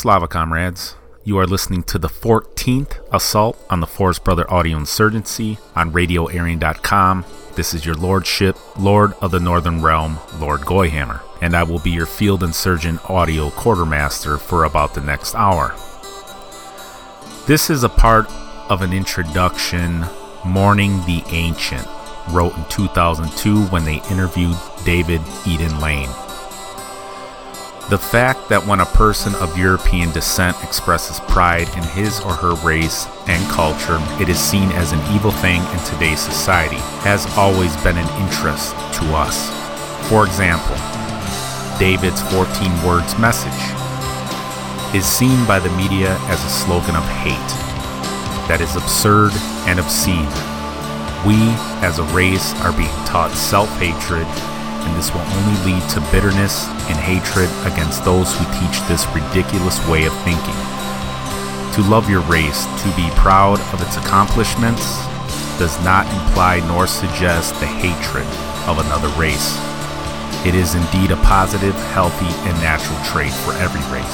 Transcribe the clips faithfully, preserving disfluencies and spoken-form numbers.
Slava comrades, you are listening to the fourteenth assault on the Forest Brother Audio Insurgency on Radio Aryan dot com. This is your lordship, Lord of the Northern Realm, Lord Goyhammer, and I will be your field insurgent audio quartermaster for about the next hour. This is a part of an introduction Mourning the Ancient wrote in two thousand two when they interviewed David Eden Lane. The fact that when a person of European descent expresses pride in his or her race and culture, it is seen as an evil thing in today's society has always been an interest to us. For example, David's fourteen words message is seen by the media as a slogan of hate that is absurd and obscene. We, as a race, are being taught self-hatred, and this will only lead to bitterness and hatred against those who teach this ridiculous way of thinking. To love your race, to be proud of its accomplishments, does not imply nor suggest the hatred of another race. It is indeed a positive, healthy, and natural trait for every race.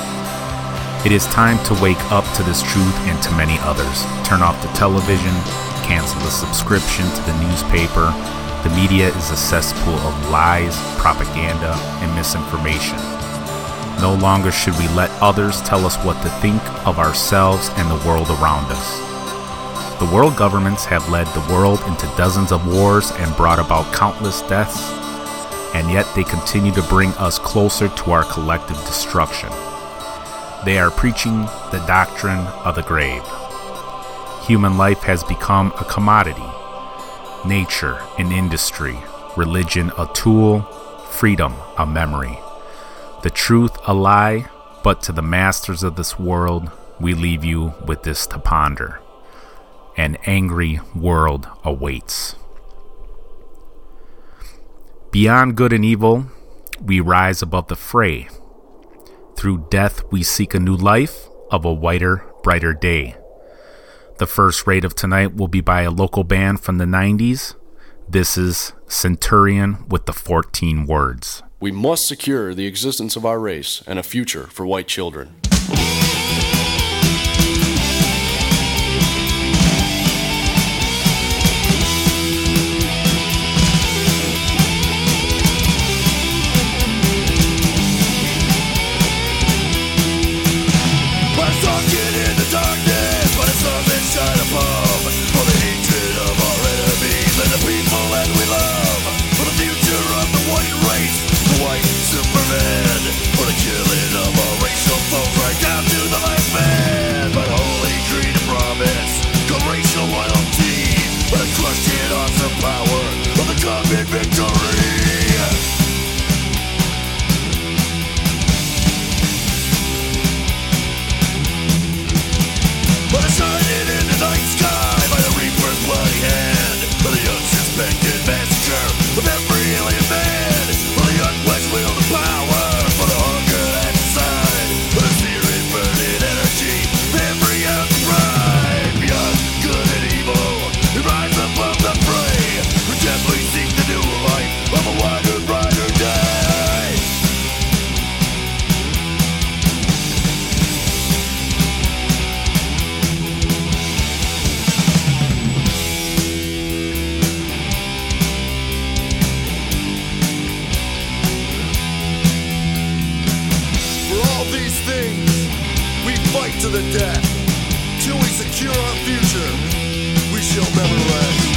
It is time to wake up to this truth and to many others. Turn off the television, cancel the subscription to the newspaper. The media is a cesspool of lies, propaganda, and misinformation. No longer should we let others tell us what to think of ourselves and the world around us. The world governments have led the world into dozens of wars and brought about countless deaths, and yet they continue to bring us closer to our collective destruction. They are preaching the doctrine of the grave. Human life has become a commodity. Nature, an industry, religion, a tool, freedom, a memory, the truth, a lie, but to the masters of this world, we leave you with this to ponder. An angry world awaits. Beyond good and evil, we rise above the fray. Through death, we seek a new life of a whiter, brighter day. The first raid of tonight will be by a local band from the nineties. This is Centurion with the fourteen words. We must secure the existence of our race and a future for white children. To the death, till we secure our future, we shall never rest.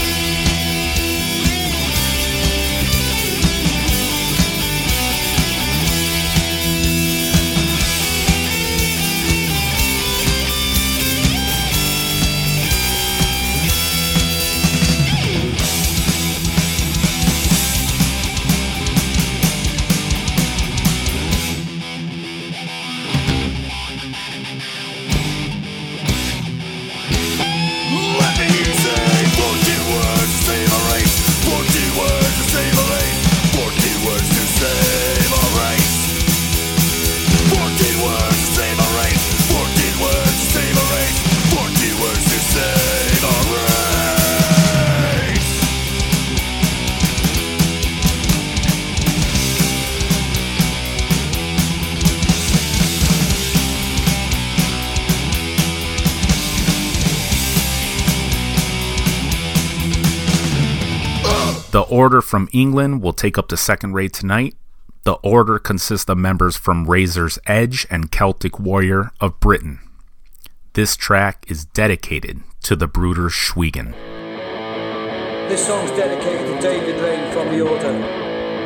Let me say, The Order from England will take up the second raid tonight. The Order consists of members from Razor's Edge and Celtic Warrior of Britain. This track is dedicated to the Bruder Schwiegen. This song's dedicated to David Lane from The Order.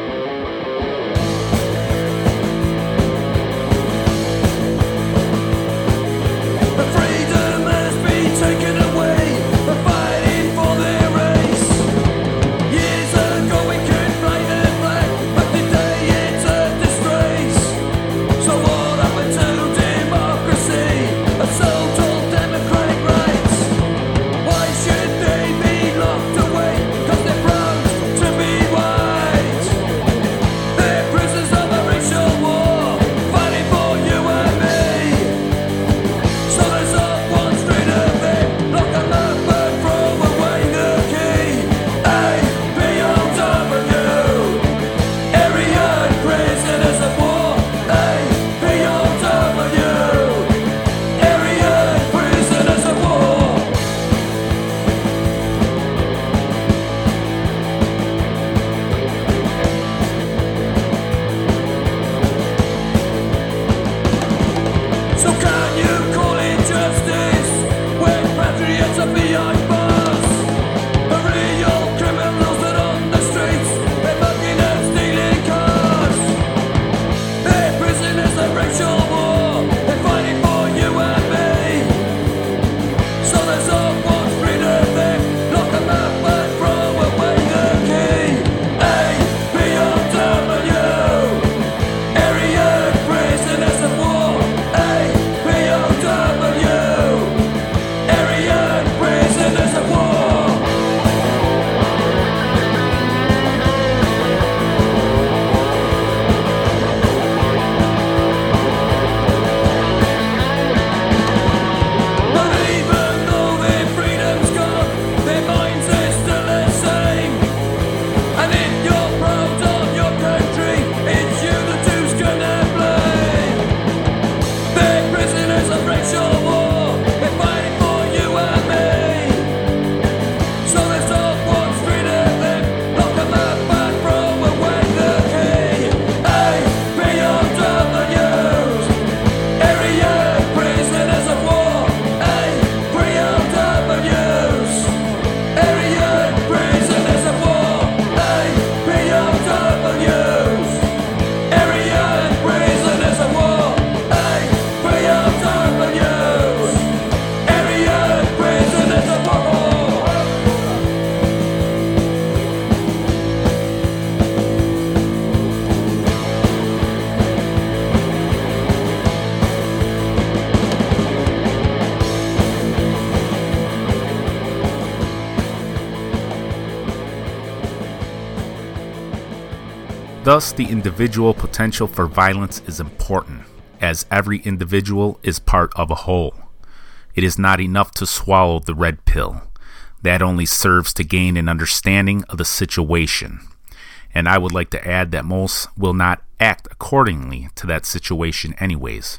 Thus, the individual potential for violence is important, as every individual is part of a whole. It is not enough to swallow the red pill. That only serves to gain an understanding of the situation. And I would like to add that most will not act accordingly to that situation anyways.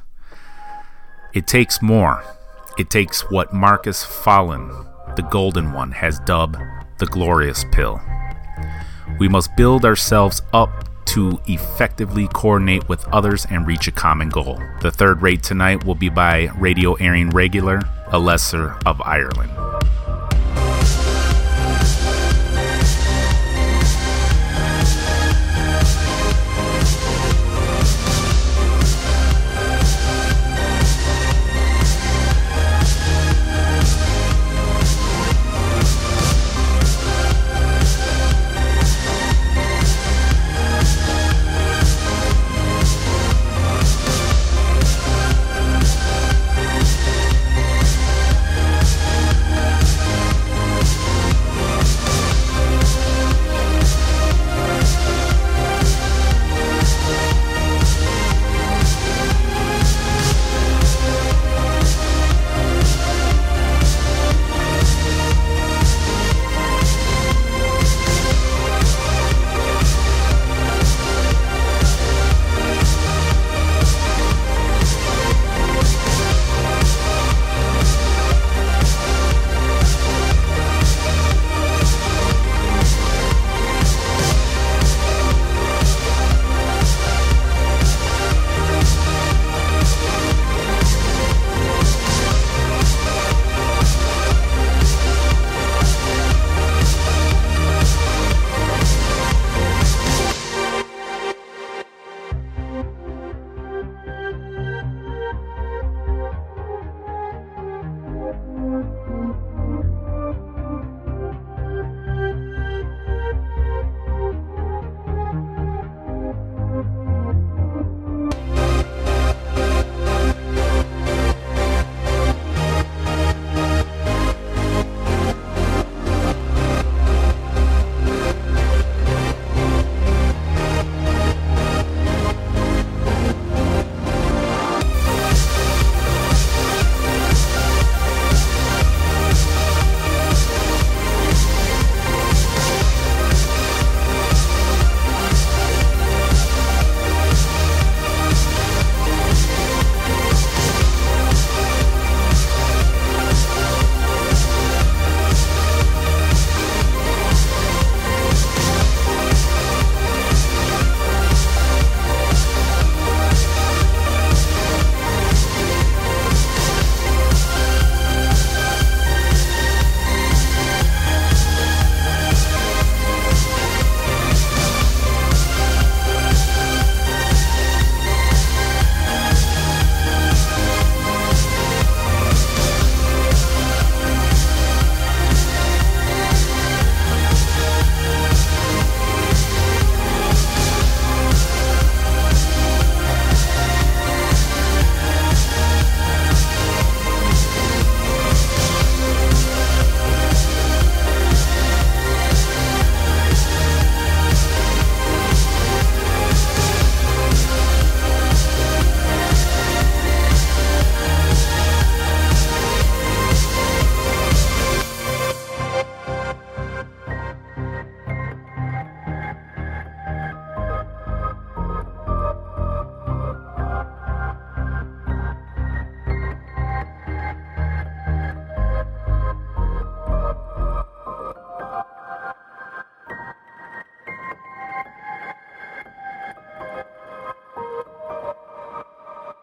It takes more. It takes what Marcus Fallen, the Golden One, has dubbed the glorious pill. We must build ourselves up to effectively coordinate with others and reach a common goal. The third raid tonight will be by Radio Airing Regular, a lesser of Ireland.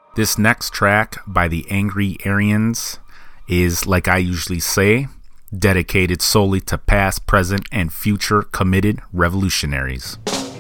This next track by the Angry Aryans is, like I usually say, dedicated solely to past, present, and future committed revolutionaries.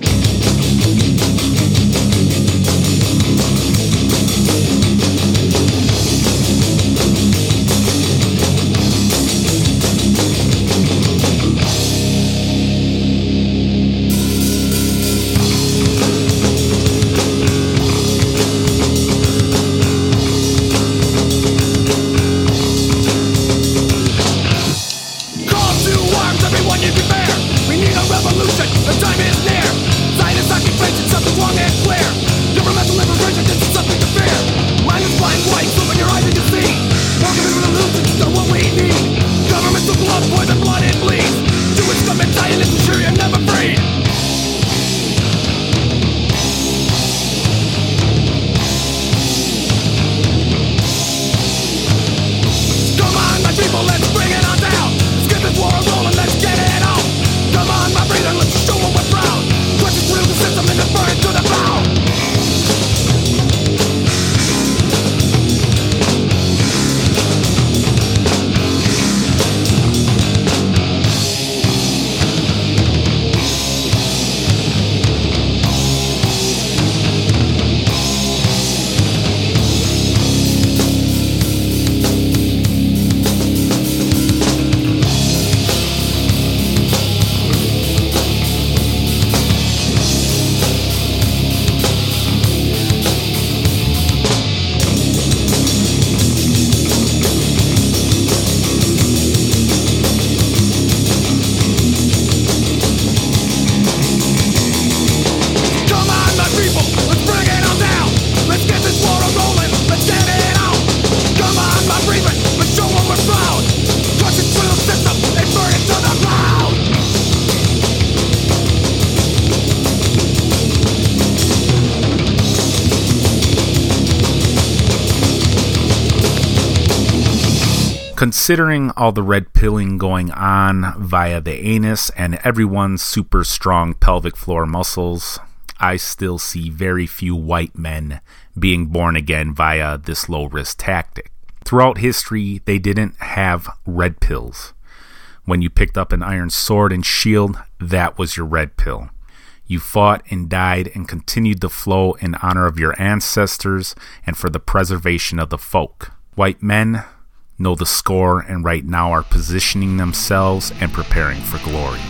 Considering all the red pilling going on via the anus and everyone's super strong pelvic floor muscles, I still see very few white men being born again via this low-risk tactic. Throughout history, they didn't have red pills. When you picked up an iron sword and shield, that was your red pill. You fought and died and continued to flow in honor of your ancestors and for the preservation of the folk. White men know the score and right now are positioning themselves and preparing for glory.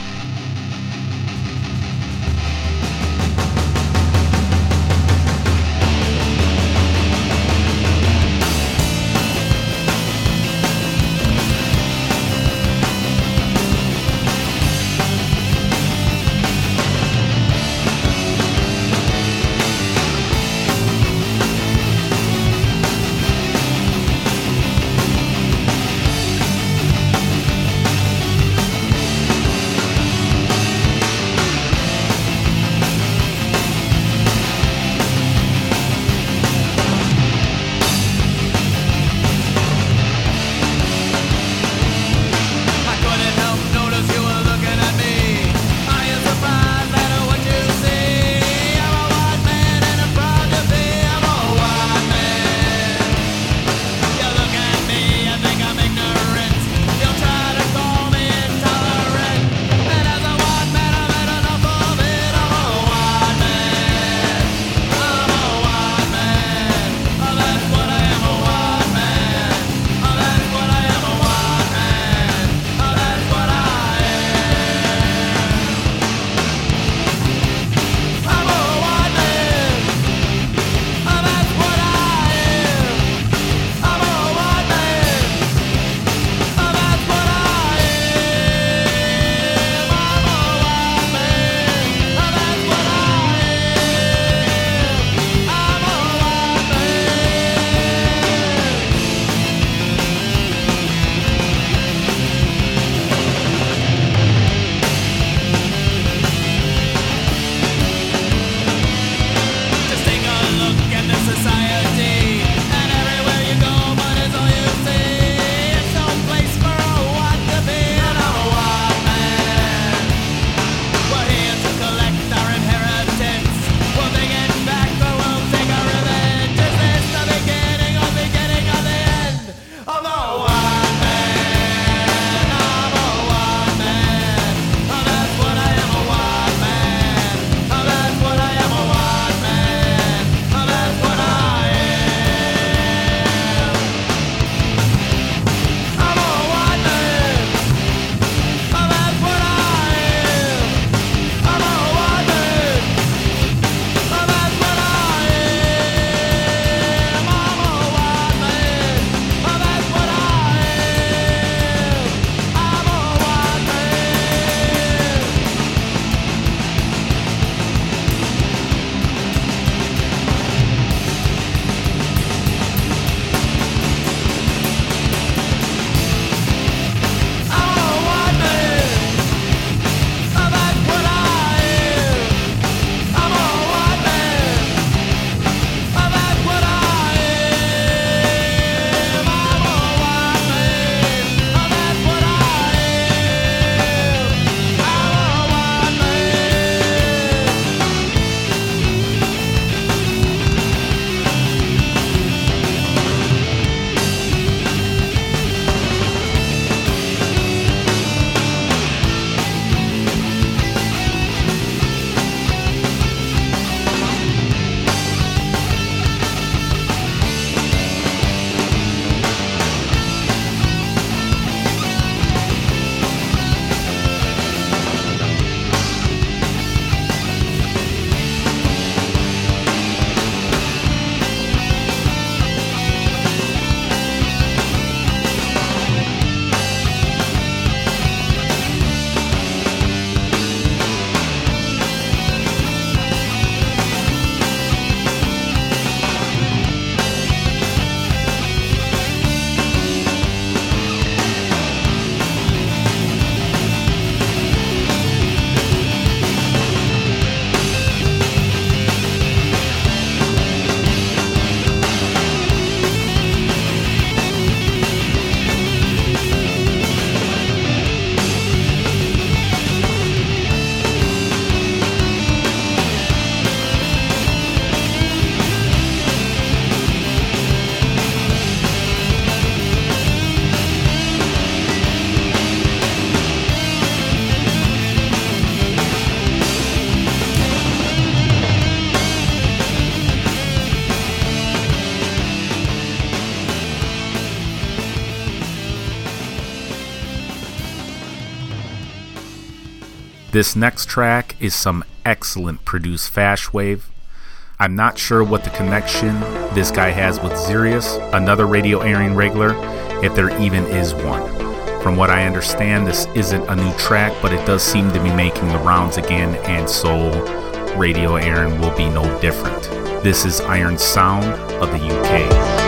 This next track is some excellent produced fash wave. I'm not sure what the connection this guy has with Zirius, another radio airing regular, if there even is one. From what I understand, this isn't a new track, but it does seem to be making the rounds again, and so radio airing will be no different. This is Iron Sound of the U K.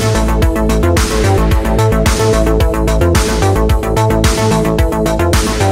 We'll be right back.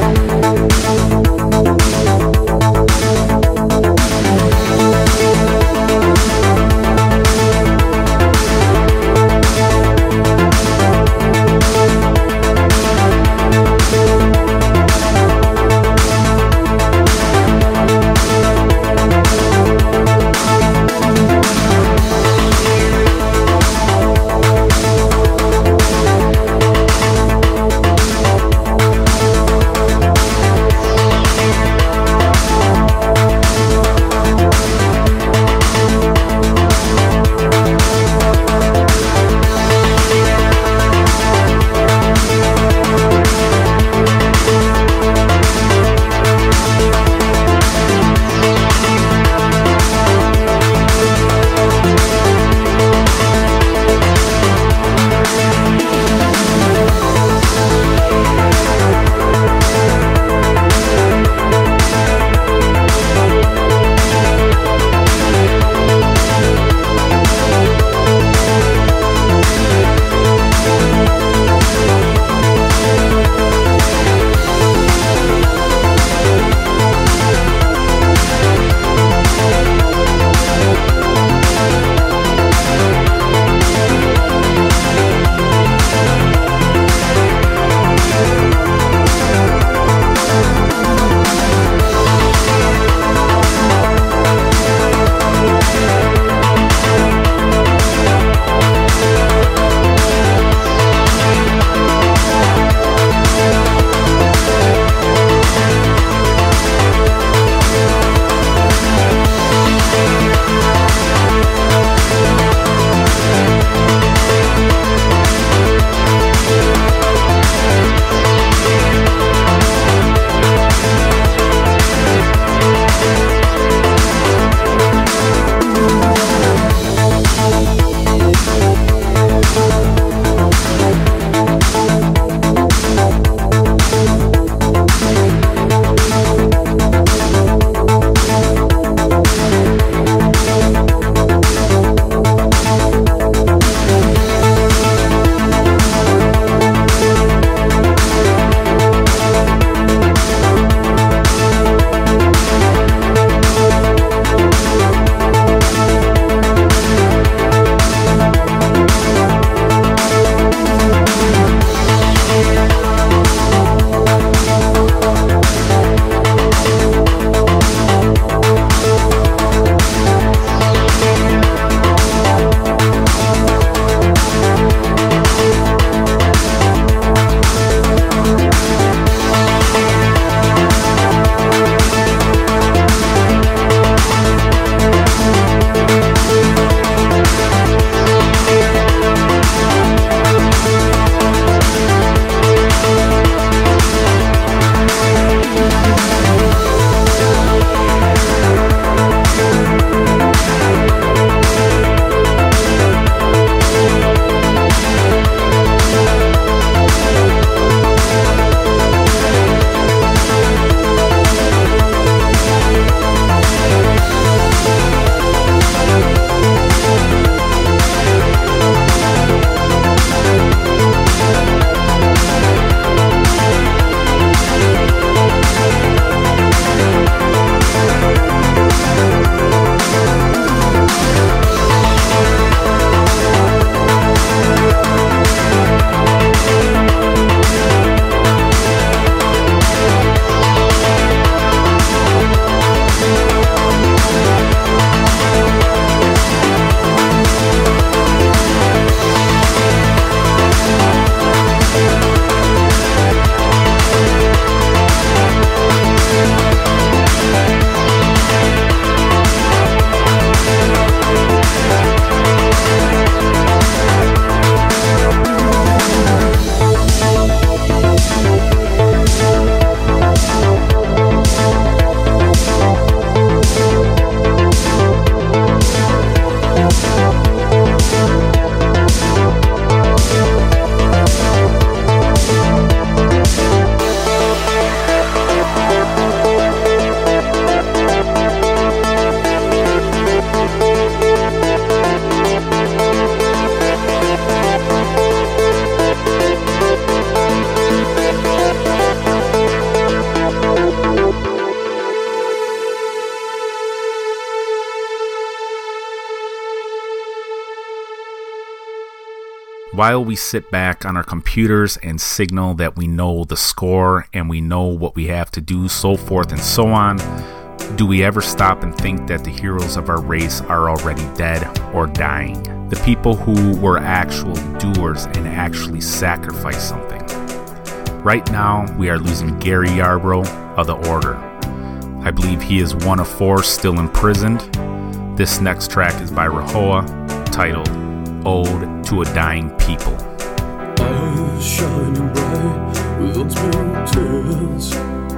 While we sit back on our computers and signal that we know the score and we know what we have to do, so forth and so on, do we ever stop and think that the heroes of our race are already dead or dying? The people who were actual doers and actually sacrificed something. Right now, we are losing Gary Yarbrough of the Order. I believe he is one of four still imprisoned. This next track is by Rahowa, titled Ode to a Dying People. Eyes shining bright with unspilled tears,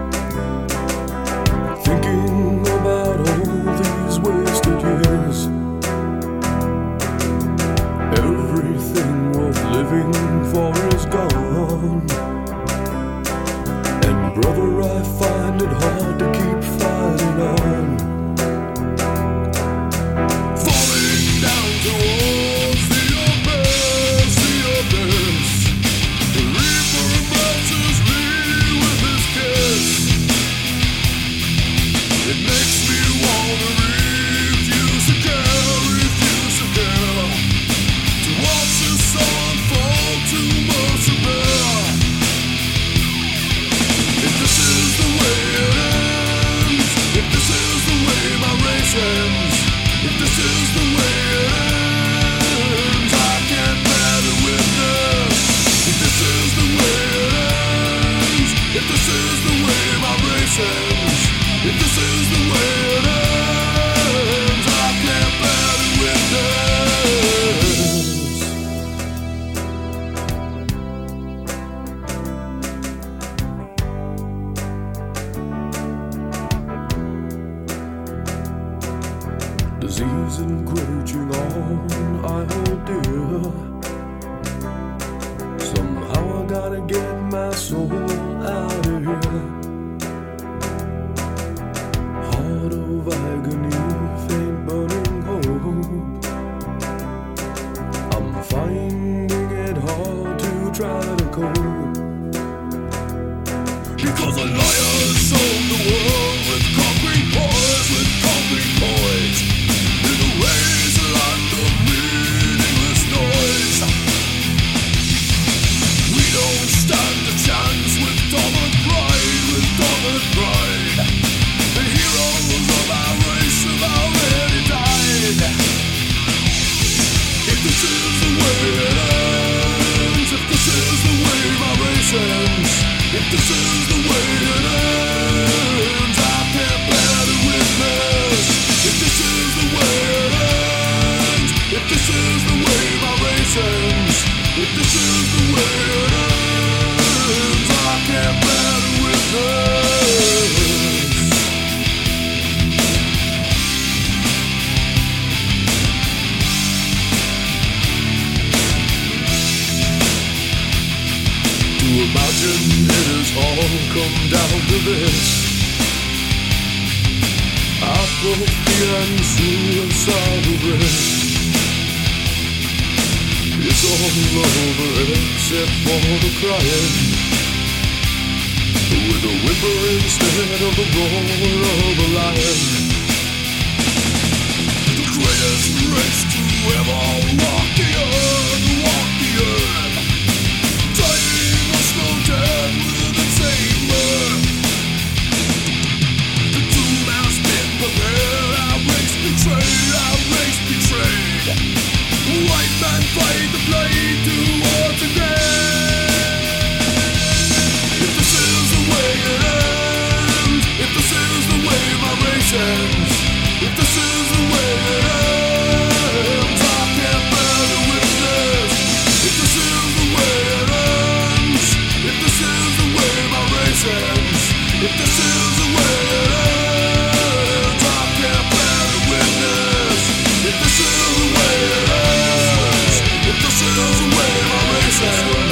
thinking about all these wasted years. Everything worth living for is gone, and brother, I find it hard to keep fighting on. Falling down towards the abyss, the abyss. The reaper embraces me with his kiss. It makes me wanna refuse to care, refuse to care, to watch the sun fall to mercy bear. If this is the way it ends, if this is the way my race ends, if this is the way it ends, I can't bear to witness. If this is the way it ends, if this is the way my race ends, if this is the way it ends, I can't bear to witness. Disease encroaching on I hold dear. Somehow I gotta get my soul out of here. Heart of agony, faint burning hope. I'm finding it hard to try to cope, because a liar sold the world with concrete poise, with concrete poise, in a wasteland of meaningless noise. We don't stand a chance with dominant pride, with dominant pride. The heroes of our race have already died. If this is the way it ends, if this is the way my race ends, if this is the way it ends, I can't bear to witness. If this is the way it ends, if this is the way my race ends, if this is the way it ends, I can't bear to witness. To imagine it has all come down to this: apathy and suicidal risk. It's all over except for the crying, with a whimper instead of the roar of a lion. The greatest race to ever walk the earth, walk the earth, dying or slow death with the same birth. The doom has been prepared, our race betrayed, our race betrayed. White man fight the blade towards the grave. If this is the way it ends, if this is the way my race ends, if this is the way it ends, I can't bear to witness. If this is the way it ends, if this is the way my race ends, if this is the way it ends, I can't bear to witness. If this is the way it ends, if this is the way my race ends.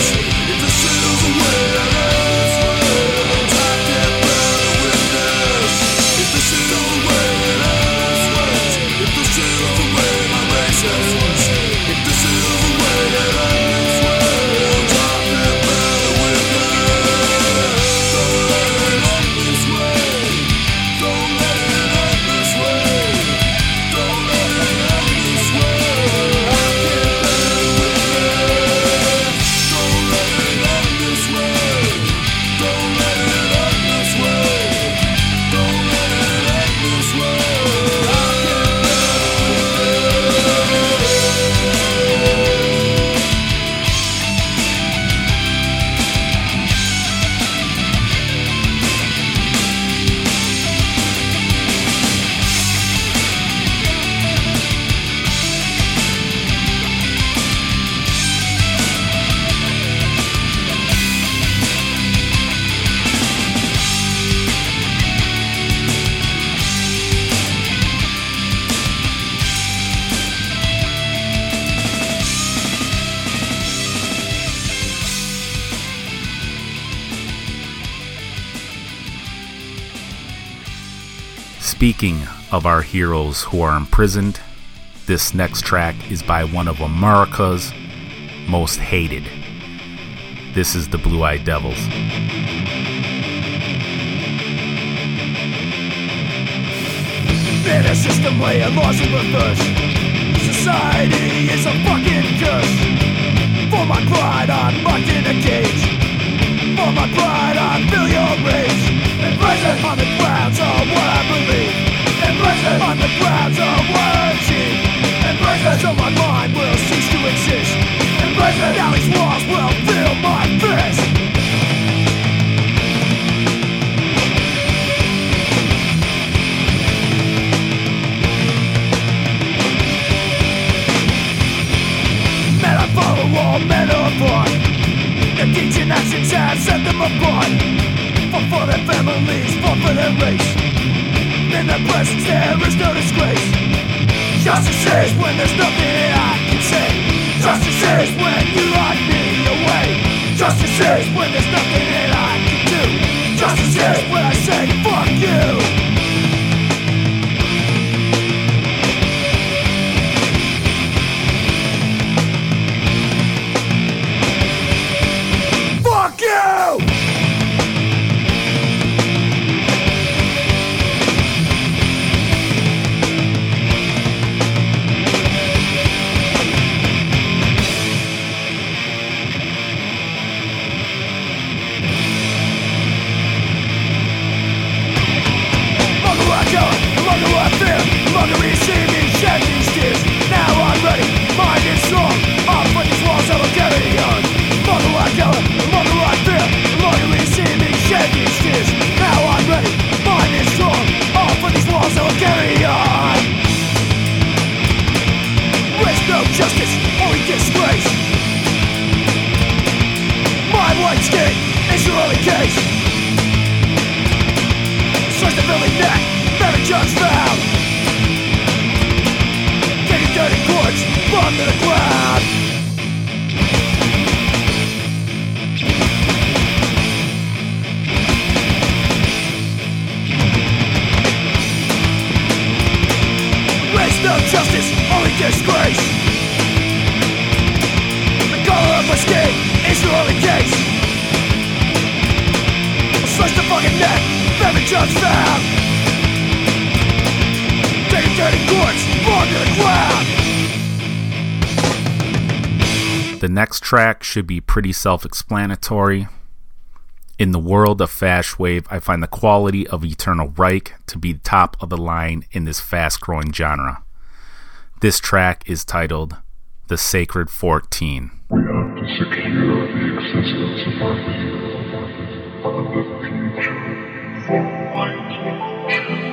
Speaking of our heroes who are imprisoned, this next track is by one of America's most hated. This is the Blue Eyed Devils. In a system where laws in reverse, society is a fucking curse. For my pride, I'm locked in a cage. For my pride, I feel your rage. In prison, on the grounds of what I believe. In prison, on the grounds of what I achieve. In prison, so my mind will cease to exist. In prison, now these walls will fill my fist. Men I follow, all men are apart. Their deeds and actions have set them apart. Fought for their families, fought for their race. In their presence there is no disgrace. Justice is when there's nothing I can say. Justice is when you lock me away. Justice is when there's nothing that I can do. Justice is when I say fuck you. Justice, only disgrace. My white skin is your only case. Slice the filthy neck, never judge found. Take a dirty corpse, run to the ground. Race no justice, only disgrace. My skin is your only case. Slice the fucking neck, never judge found. Take a dirty corpse, fall to the ground. The next track should be pretty self-explanatory. In the world of Fastwave, I find the quality of Eternal Reich to be top of the line in this fast-growing genre. This track is titled The Sacred fourteen. We have to secure the existence of our youth and the future for white children.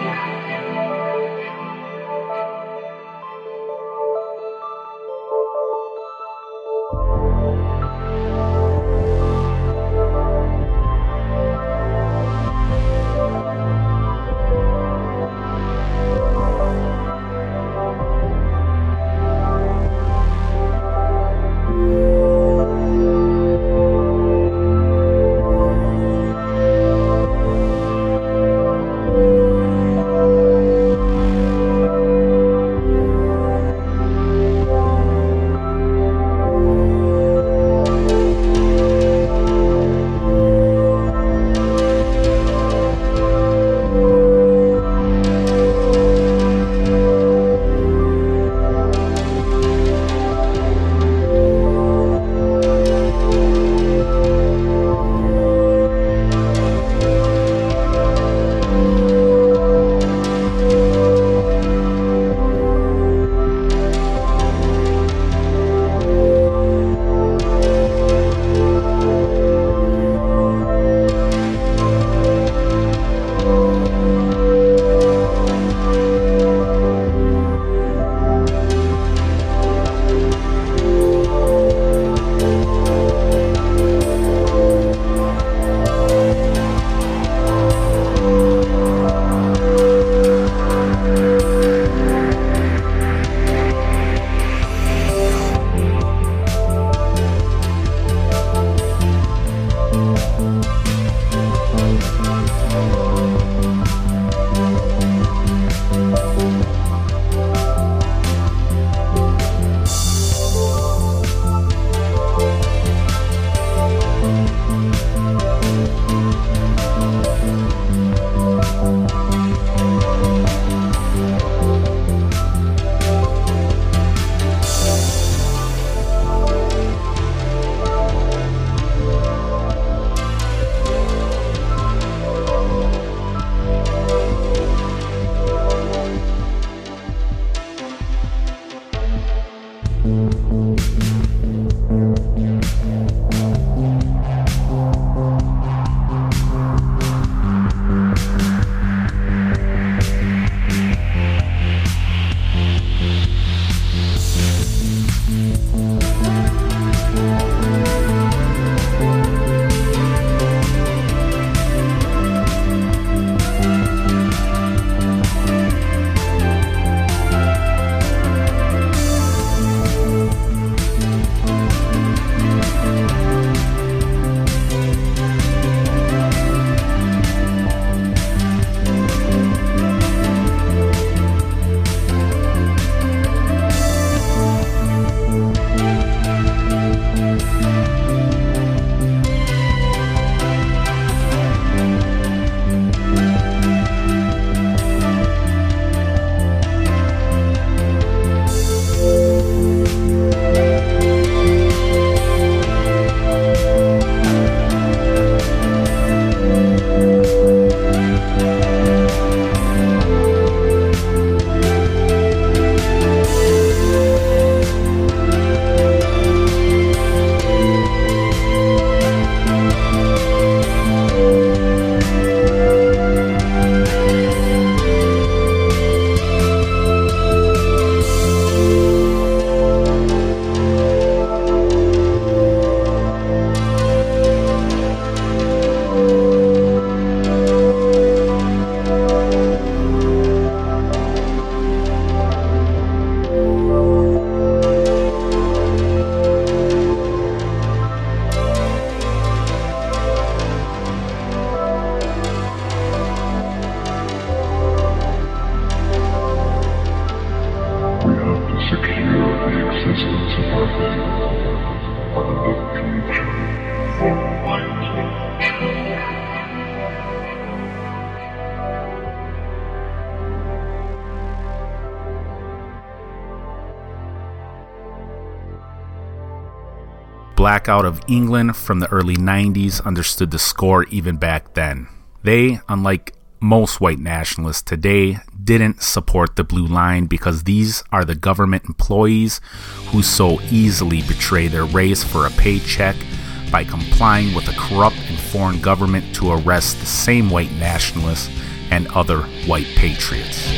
Black out of England from the early nineties understood the score even back then. They, unlike most white nationalists today, didn't support the Blue Line because these are the government employees who so easily betray their race for a paycheck by complying with a corrupt and foreign government to arrest the same white nationalists and other white patriots.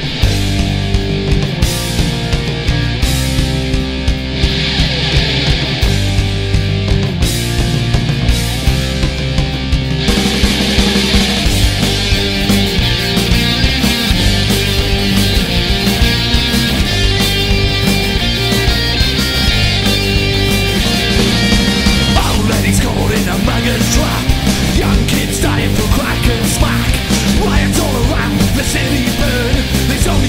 Young kids dying for crack and smack. Riots all around, the city burn. There's only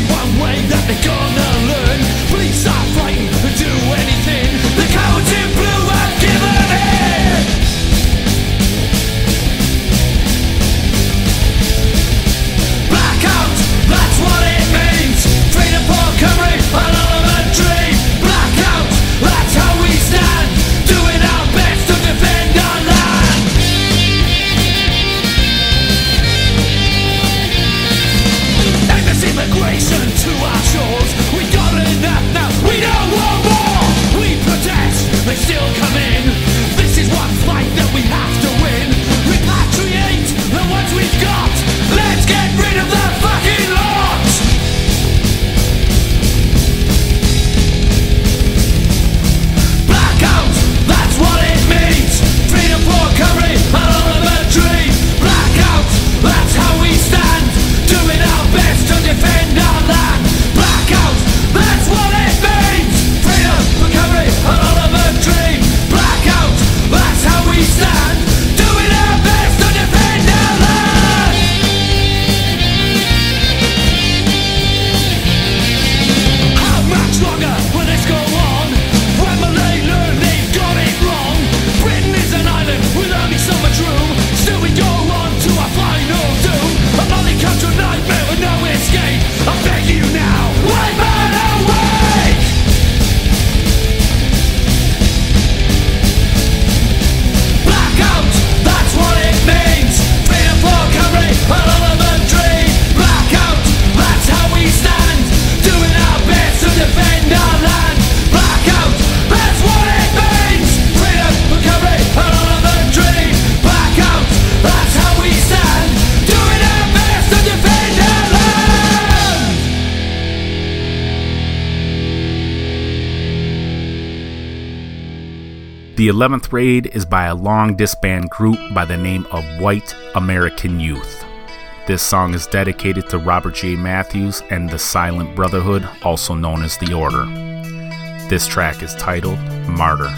The eleventh Raid is by a long disbanded group by the name of White American Youth. This song is dedicated to Robert J. Matthews and the Silent Brotherhood, also known as The Order. This track is titled Martyr.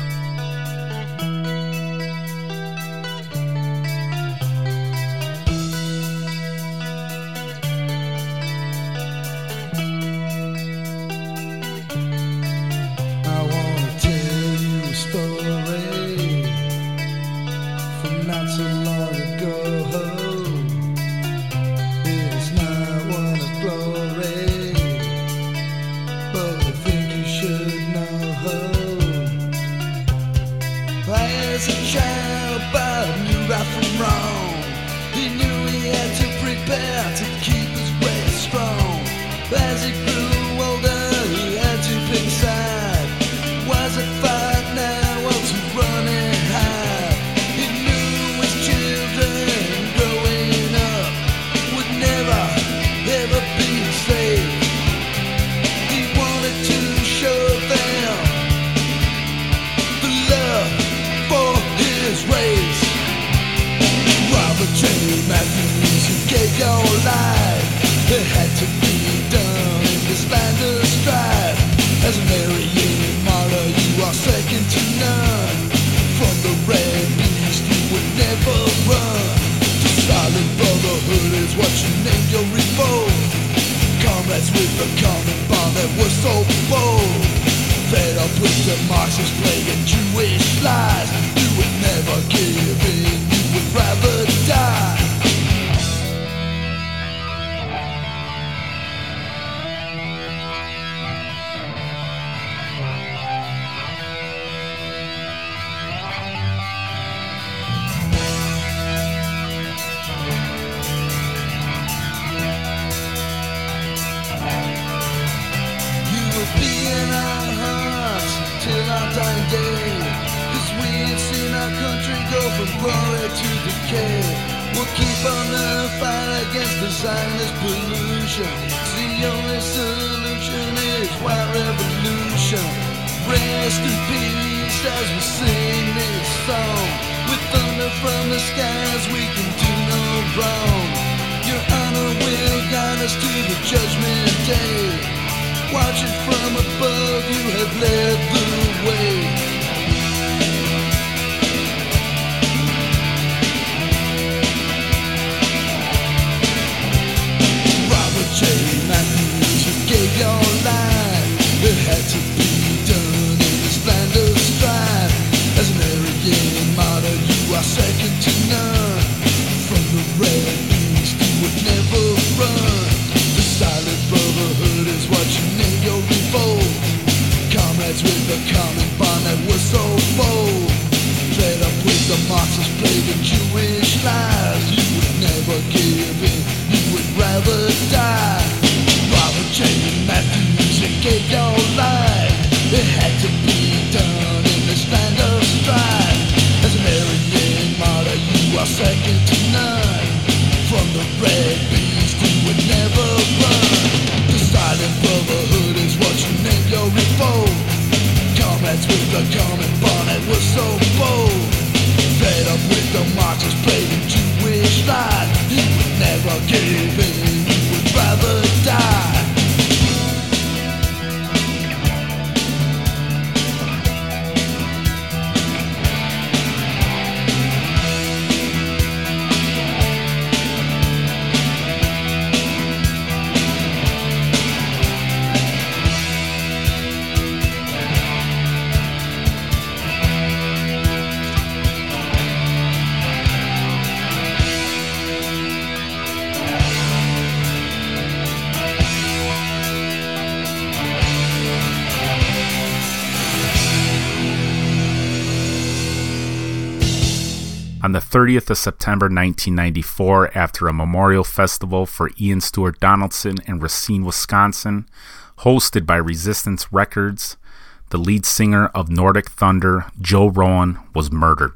On the thirtieth of September nineteen ninety-four, after a memorial festival for Ian Stewart Donaldson in Racine, Wisconsin, hosted by Resistance Records, the lead singer of Nordic Thunder, Joe Rowan, was murdered.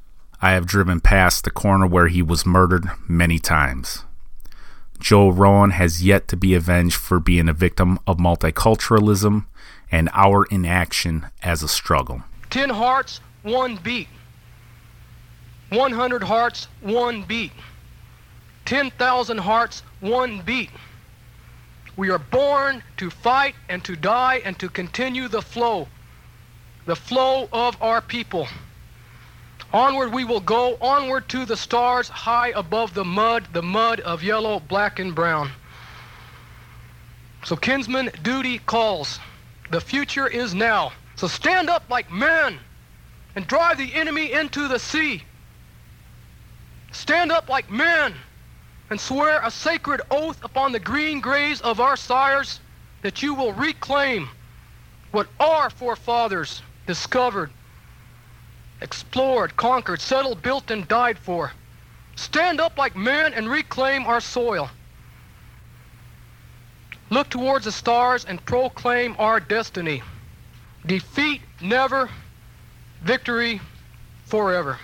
I have driven past the corner where he was murdered many times. Joe Rowan has yet to be avenged for being a victim of multiculturalism and our inaction as a struggle. Tin Hearts, one beat. one hundred hearts, one beat. ten thousand hearts, one beat. We are born to fight and to die and to continue the flow, the flow of our people. Onward we will go, onward to the stars, high above the mud, the mud of yellow, black, and brown. So kinsman, duty calls. The future is now. So stand up like men and drive the enemy into the sea. Stand up like men and swear a sacred oath upon the green graves of our sires that you will reclaim what our forefathers discovered, explored, conquered, settled, built, and died for. Stand up like men and reclaim our soil. Look towards the stars and proclaim our destiny. Defeat never, victory forever.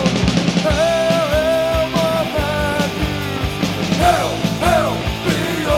Hell, hell, be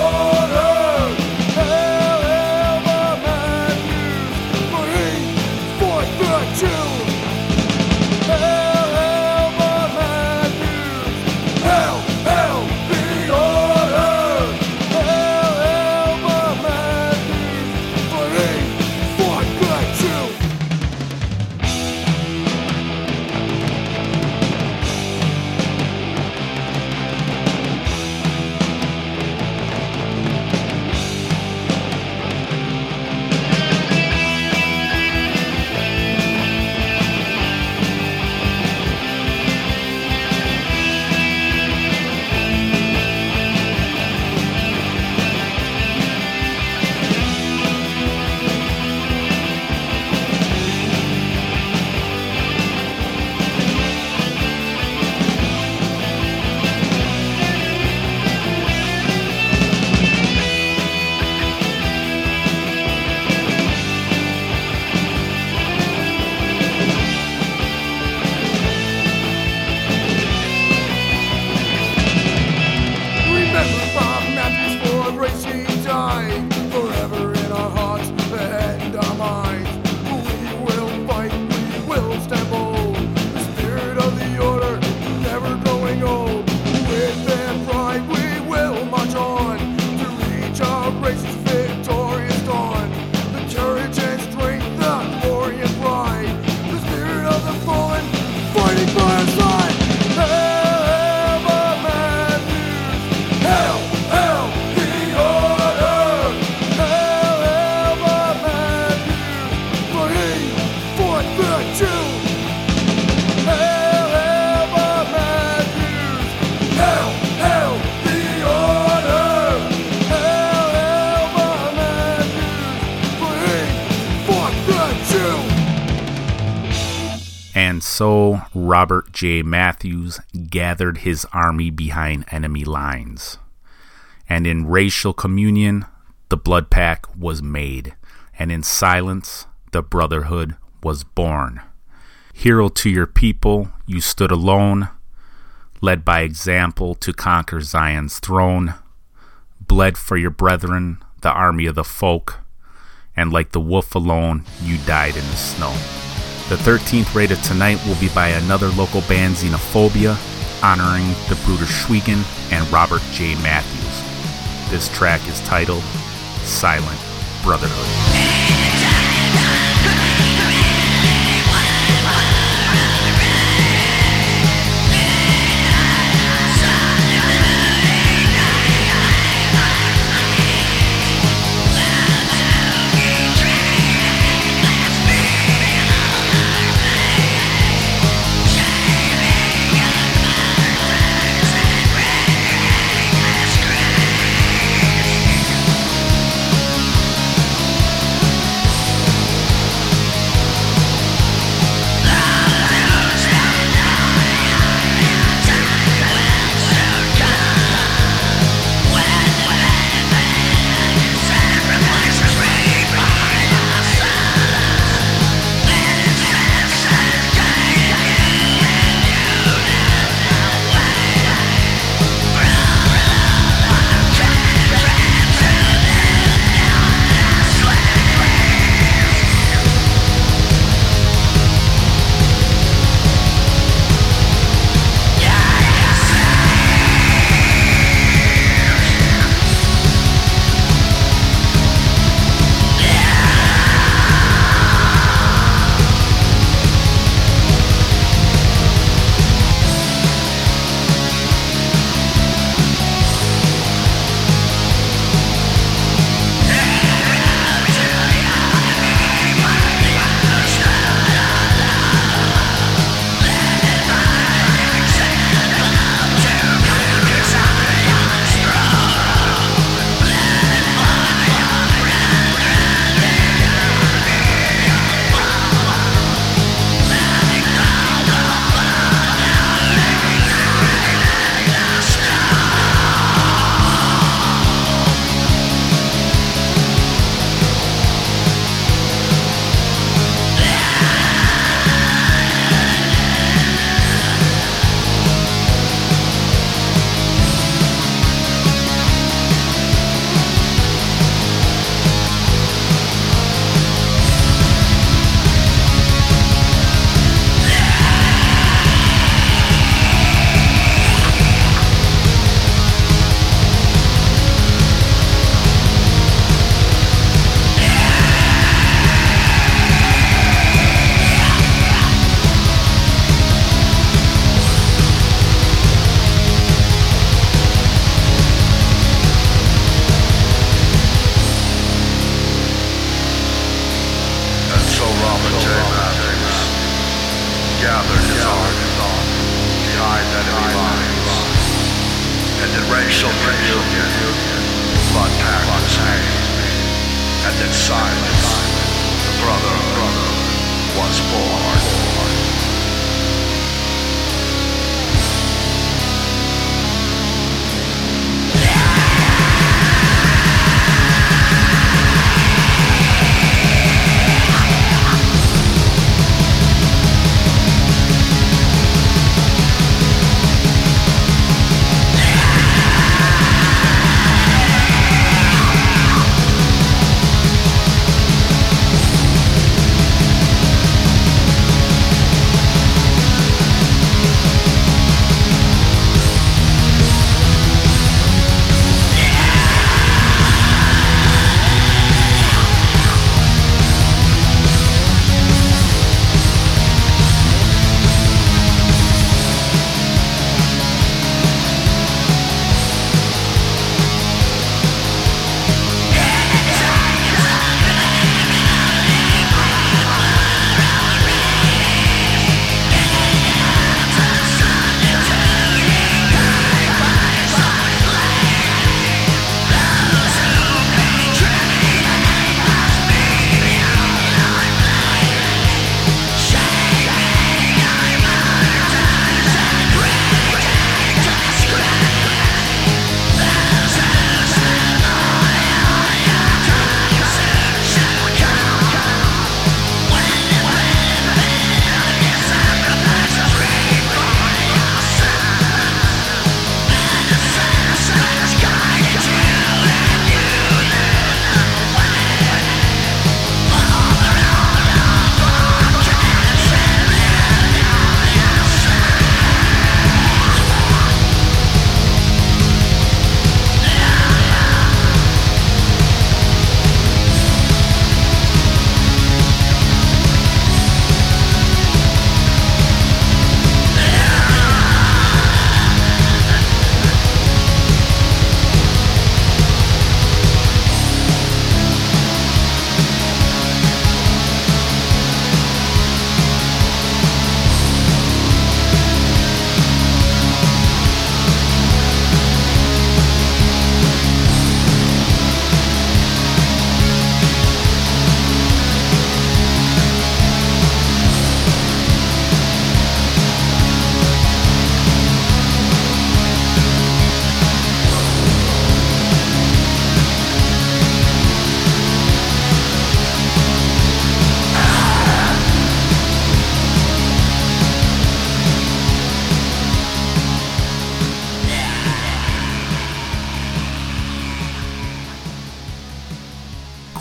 so Robert J. Matthews gathered his army behind enemy lines. And in racial communion, the blood pact was made. And in silence, the brotherhood was born. Hero to your people, you stood alone, led by example to conquer Zion's throne, bled for your brethren, the army of the folk, and like the wolf alone, you died in the snow. The thirteenth rated tonight will be by another local band, Xenophobia, honoring the Bruder Schwiegen and Robert J. Matthews. This track is titled Silent Brotherhood.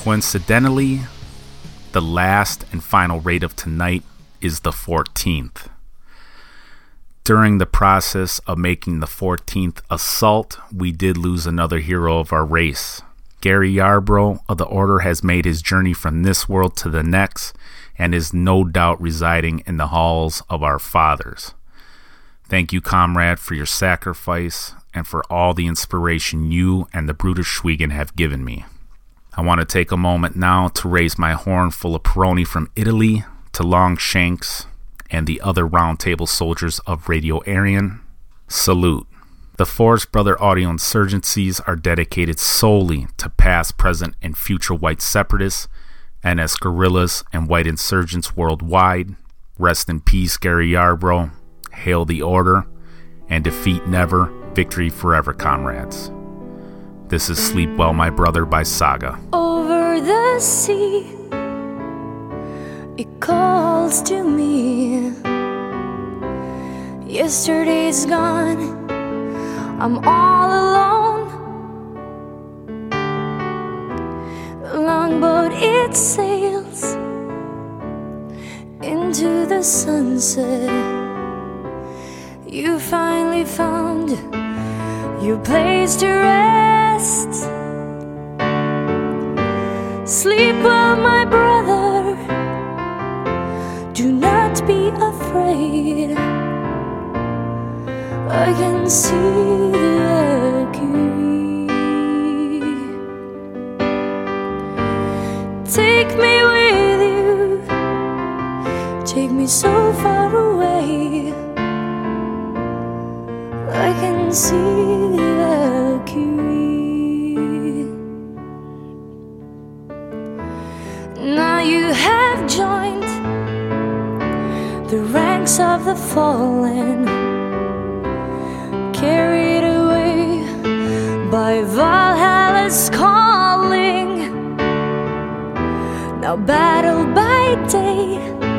Coincidentally, the last and final raid of tonight is the fourteenth. During the process of making the fourteenth assault, we did lose another hero of our race. Gary Yarbrough of the Order has made his journey from this world to the next and is no doubt residing in the halls of our fathers. Thank you, comrade, for your sacrifice and for all the inspiration you and the Bruder Schwiegen have given me. I want to take a moment now to raise my horn full of Peroni from Italy to Longshanks and the other roundtable soldiers of Radio Aryan. Salute. The Forest Brother audio insurgencies are dedicated solely to past, present, and future white separatists, N S guerrillas, and white insurgents worldwide. Rest in peace, Gary Yarbrough. Hail the Order, and defeat never, victory forever, comrades. This is Sleep Well, My Brother by Saga. Over the sea, it calls to me. Yesterday's gone, I'm all alone. The longboat, it sails into the sunset. You finally found your place to rest. Sleep well, my brother, do not be afraid. I can see the Valkyrie. Take me with you, take me so far away. I can see the Valkyrie. Now you have joined the ranks of the fallen, carried away by Valhalla's calling. Now battle by day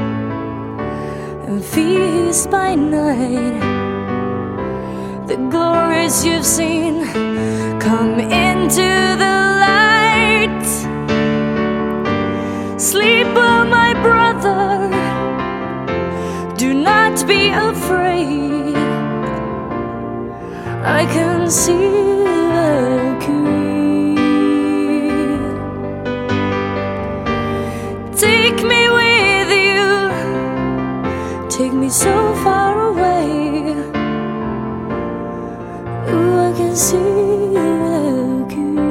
and feast by night. The glories you've seen come into the light. Sleep well, my brother, do not be afraid. I can see the Valkyrie. Take me with you, take me so far away. Ooh, I can see the Valkyrie.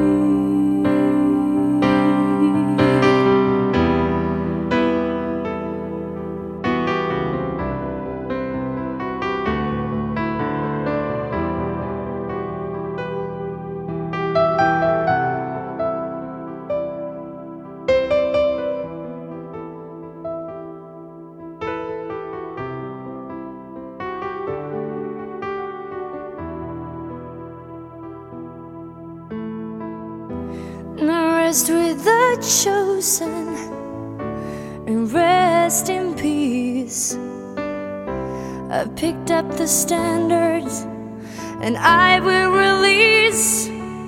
Rest with the chosen and rest in peace. I've picked up the standards and I will release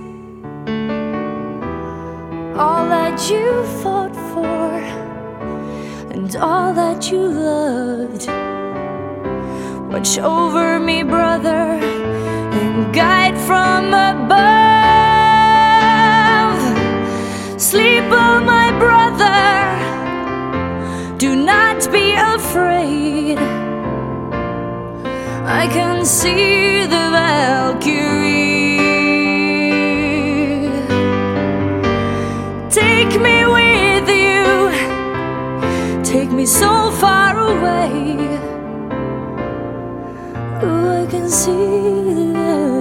all that you fought for and all that you loved. Watch over me, brother, and guide from above. Sleep well, my brother, do not be afraid. I can see the Valkyrie. Take me with you, take me so far away. Ooh, I can see the Valkyrie.